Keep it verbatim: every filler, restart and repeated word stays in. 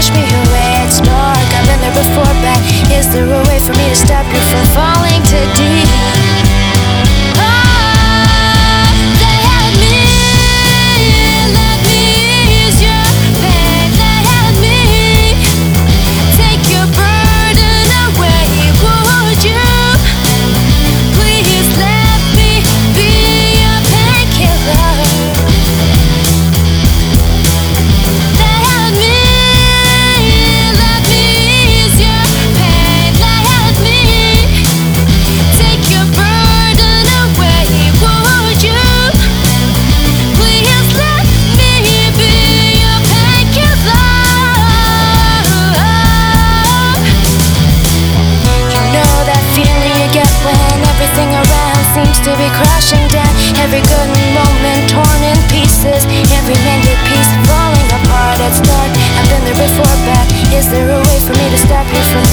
push me away, it's dark, I've been there before, but is there a way for me to stop you from falling too deep? Seems to be crashing down. Every good moment torn in pieces, every mended piece falling apart. It's dark, I've been there before, but is there a way for me to stop you from